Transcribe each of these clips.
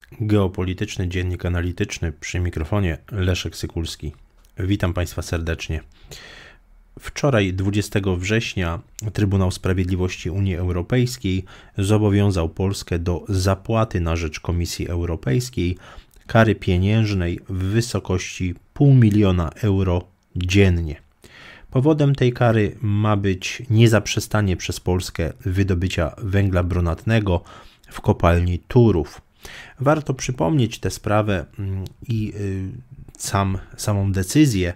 Geopolityczny Dziennik Analityczny, przy mikrofonie Leszek Sykulski. Witam Państwa serdecznie. Wczoraj, 20 września, Trybunał Sprawiedliwości Unii Europejskiej zobowiązał Polskę do zapłaty na rzecz Komisji Europejskiej kary pieniężnej w wysokości 500 000 euro dziennie. Powodem tej kary ma być niezaprzestanie przez Polskę wydobycia węgla brunatnego w kopalni Turów. Warto przypomnieć tę sprawę i samą decyzję,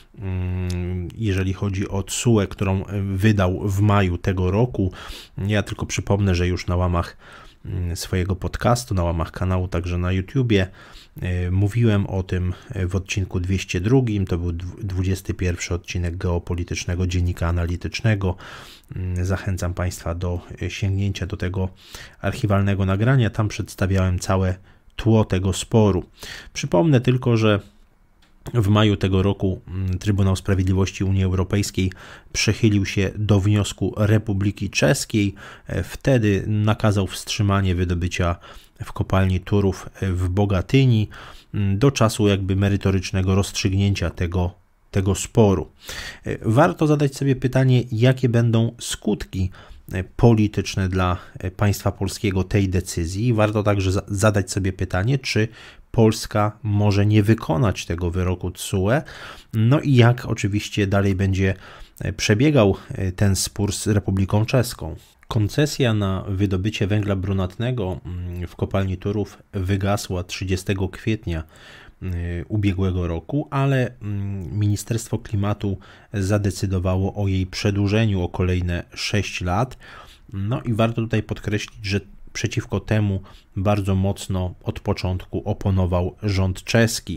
jeżeli chodzi o TSUE, którą wydał w maju tego roku. Ja tylko przypomnę, że już na łamach swojego podcastu, na łamach kanału, także na YouTubie, mówiłem o tym w odcinku 202, to był 21 odcinek Geopolitycznego Dziennika Analitycznego. Zachęcam Państwa do sięgnięcia do tego archiwalnego nagrania, tam przedstawiałem całe tło tego sporu. Przypomnę tylko, że w maju tego roku Trybunał Sprawiedliwości Unii Europejskiej przychylił się do wniosku Republiki Czeskiej. Wtedy nakazał wstrzymanie wydobycia w kopalni Turów w Bogatyni do czasu merytorycznego rozstrzygnięcia tego sporu. Warto zadać sobie pytanie, jakie będą skutki polityczne dla państwa polskiego tej decyzji. Warto także zadać sobie pytanie, czy Polska może nie wykonać tego wyroku TSUE, no i jak oczywiście dalej będzie przebiegał ten spór z Republiką Czeską. Koncesja na wydobycie węgla brunatnego w kopalni Turów wygasła 30 kwietnia ubiegłego roku, ale Ministerstwo Klimatu zadecydowało o jej przedłużeniu o kolejne 6 lat. No i warto tutaj podkreślić, że przeciwko temu bardzo mocno od początku oponował rząd czeski.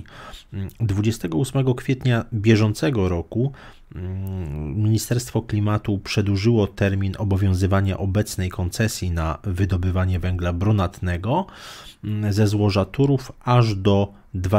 28 kwietnia bieżącego roku Ministerstwo Klimatu przedłużyło termin obowiązywania obecnej koncesji na wydobywanie węgla brunatnego ze złoża Turów aż do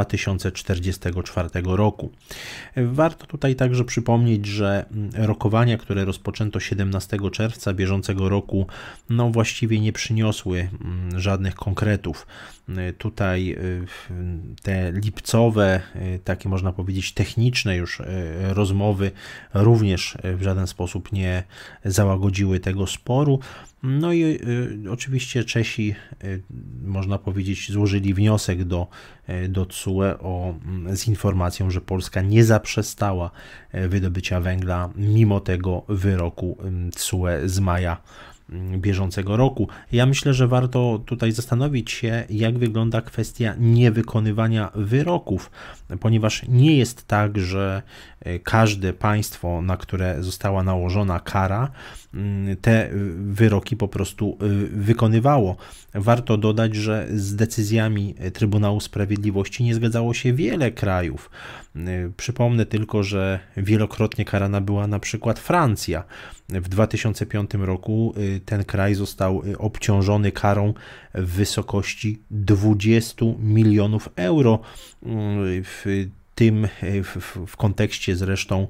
2044 roku. Warto tutaj także przypomnieć, że rokowania, które rozpoczęto 17 czerwca bieżącego roku, właściwie nie przyniosły żadnych konkretów. Tutaj te lipcowe, takie można powiedzieć techniczne już rozmowy również w żaden sposób nie załagodziły tego sporu. No i oczywiście Czesi, można powiedzieć, złożyli wniosek do TSUE z informacją, że Polska nie zaprzestała wydobycia węgla mimo tego wyroku TSUE z maja bieżącego roku. Ja myślę, że warto tutaj zastanowić się, jak wygląda kwestia niewykonywania wyroków, ponieważ nie jest tak, że każde państwo, na które została nałożona kara, te wyroki po prostu wykonywało. Warto dodać, że z decyzjami Trybunału Sprawiedliwości nie zgadzało się wiele krajów. Przypomnę tylko, że wielokrotnie karana była na przykład Francja. W 2005 roku ten kraj został obciążony karą w wysokości 20 milionów euro. W kontekście zresztą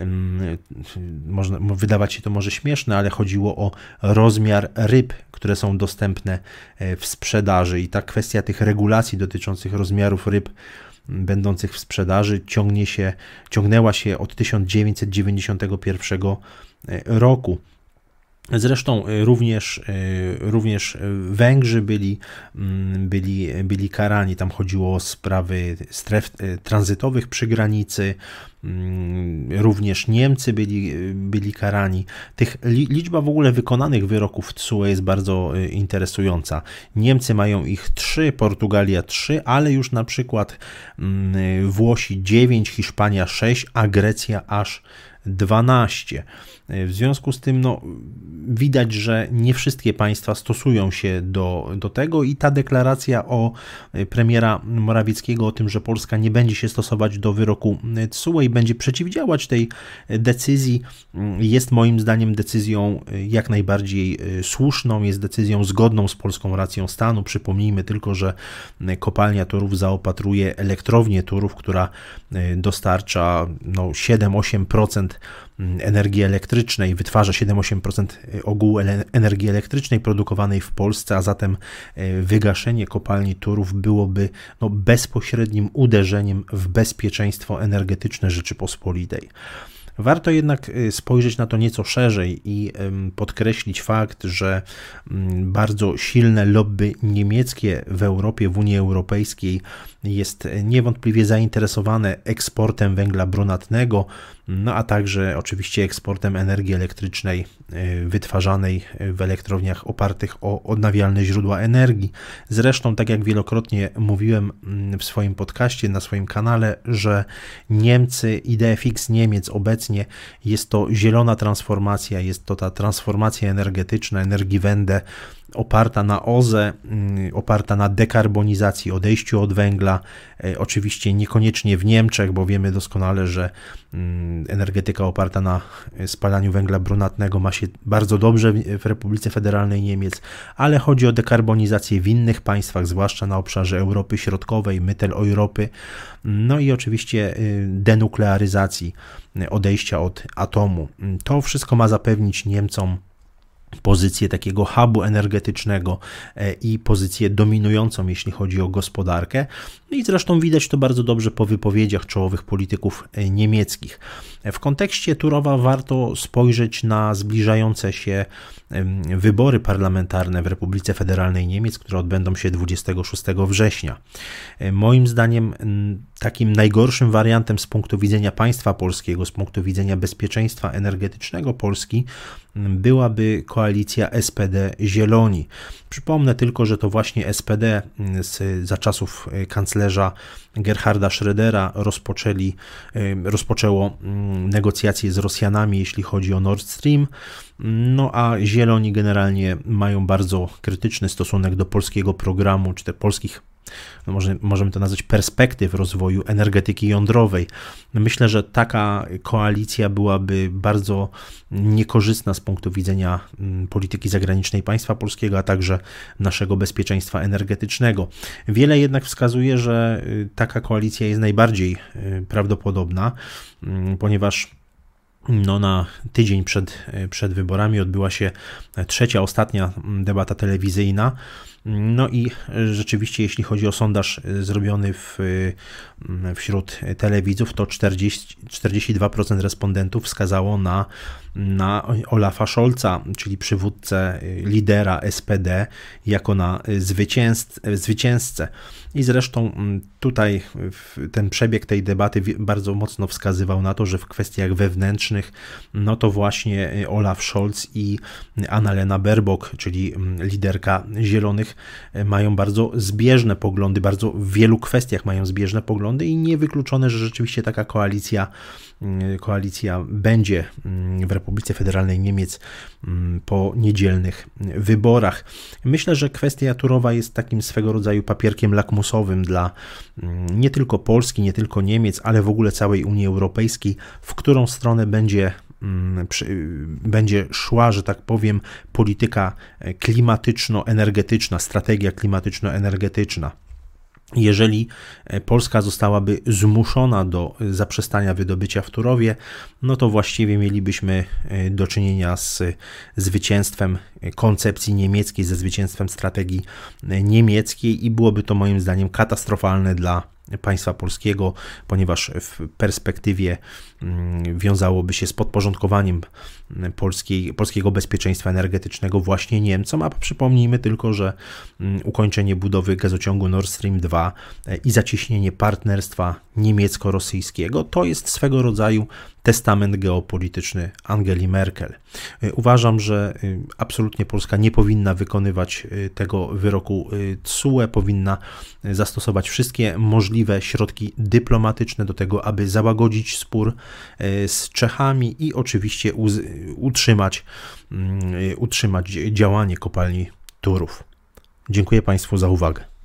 wydawać się to może śmieszne, ale chodziło o rozmiar ryb, które są dostępne w sprzedaży, i ta kwestia tych regulacji dotyczących rozmiarów ryb będących w sprzedaży ciągnęła się od 1991 roku. Zresztą również Węgrzy byli karani. Tam chodziło o sprawy stref tranzytowych przy granicy. Również Niemcy byli karani. Liczba w ogóle wykonanych wyroków TSUE jest bardzo interesująca. Niemcy mają ich 3, Portugalia 3, ale już na przykład Włosi 9, Hiszpania 6, a Grecja aż 12. W związku z tym widać, że nie wszystkie państwa stosują się do tego, i ta deklaracja premiera Morawieckiego o tym, że Polska nie będzie się stosować do wyroku TSUE i będzie przeciwdziałać tej decyzji, jest moim zdaniem decyzją jak najbardziej słuszną, jest decyzją zgodną z polską racją stanu. Przypomnijmy tylko, że kopalnia Turów zaopatruje elektrownię Turów, która dostarcza 7-8% energii elektrycznej, wytwarza 7-8% ogółu energii elektrycznej produkowanej w Polsce, a zatem wygaszenie kopalni Turów byłoby bezpośrednim uderzeniem w bezpieczeństwo energetyczne Rzeczypospolitej. Warto jednak spojrzeć na to nieco szerzej i podkreślić fakt, że bardzo silne lobby niemieckie w Europie, w Unii Europejskiej jest niewątpliwie zainteresowane eksportem węgla brunatnego, a także oczywiście eksportem energii elektrycznej wytwarzanej w elektrowniach opartych o odnawialne źródła energii. Zresztą, tak jak wielokrotnie mówiłem w swoim podcaście, na swoim kanale, że Niemcy, idea fix Niemiec obecnie jest to zielona transformacja, jest to ta transformacja energetyczna, Energiewende, oparta na OZE, oparta na dekarbonizacji, odejściu od węgla, oczywiście niekoniecznie w Niemczech, bo wiemy doskonale, że energetyka oparta na spalaniu węgla brunatnego ma się bardzo dobrze w Republice Federalnej Niemiec, ale chodzi o dekarbonizację w innych państwach, zwłaszcza na obszarze Europy Środkowej, Mitteleuropy, i oczywiście denuklearyzacji, odejścia od atomu. To wszystko ma zapewnić Niemcom pozycję takiego hubu energetycznego i pozycję dominującą, jeśli chodzi o gospodarkę. I zresztą widać to bardzo dobrze po wypowiedziach czołowych polityków niemieckich. W kontekście Turowa warto spojrzeć na zbliżające się wybory parlamentarne w Republice Federalnej Niemiec, które odbędą się 26 września. Moim zdaniem takim najgorszym wariantem z punktu widzenia państwa polskiego, z punktu widzenia bezpieczeństwa energetycznego Polski byłaby koalicja SPD-Zieloni. Przypomnę tylko, że to właśnie SPD za czasów kanclerza Gerharda Schrödera rozpoczęło negocjacje z Rosjanami, jeśli chodzi o Nord Stream, a Zieloni generalnie mają bardzo krytyczny stosunek do polskiego programu, czy te polskich, możemy to nazwać, perspektyw rozwoju energetyki jądrowej. Myślę, że taka koalicja byłaby bardzo niekorzystna z punktu widzenia polityki zagranicznej państwa polskiego, a także naszego bezpieczeństwa energetycznego. Wiele jednak wskazuje, że taka koalicja jest najbardziej prawdopodobna, ponieważ na tydzień przed wyborami odbyła się trzecia, ostatnia debata telewizyjna. I rzeczywiście, jeśli chodzi o sondaż zrobiony wśród telewidzów, to 42% respondentów wskazało na Olafa Scholza, czyli przywódcę, lidera SPD, jako na zwycięzcę. I zresztą tutaj ten przebieg tej debaty bardzo mocno wskazywał na to, że w kwestiach wewnętrznych, to właśnie Olaf Scholz i Annalena Baerbock, czyli liderka Zielonych, mają bardzo zbieżne poglądy, bardzo w wielu kwestiach mają zbieżne poglądy i niewykluczone, że rzeczywiście taka koalicja będzie w Republice Federalnej Niemiec po niedzielnych wyborach. Myślę, że kwestia Turowa jest takim swego rodzaju papierkiem lakmusowym dla nie tylko Polski, nie tylko Niemiec, ale w ogóle całej Unii Europejskiej, w którą stronę będzie szła, że tak powiem, polityka klimatyczno-energetyczna, strategia klimatyczno-energetyczna. Jeżeli Polska zostałaby zmuszona do zaprzestania wydobycia w Turowie, to właściwie mielibyśmy do czynienia z zwycięstwem koncepcji niemieckiej, ze zwycięstwem strategii niemieckiej i byłoby to moim zdaniem katastrofalne dla państwa polskiego, ponieważ w perspektywie wiązałoby się z podporządkowaniem polskiego bezpieczeństwa energetycznego właśnie Niemcom, a przypomnijmy tylko, że ukończenie budowy gazociągu Nord Stream 2 i zacieśnienie partnerstwa niemiecko-rosyjskiego to jest swego rodzaju testament geopolityczny Angeli Merkel. Uważam, że absolutnie Polska nie powinna wykonywać tego wyroku TSUE, powinna zastosować wszystkie możliwe środki dyplomatyczne do tego, aby załagodzić spór z Czechami i oczywiście utrzymać działanie kopalni Turów. Dziękuję Państwu za uwagę.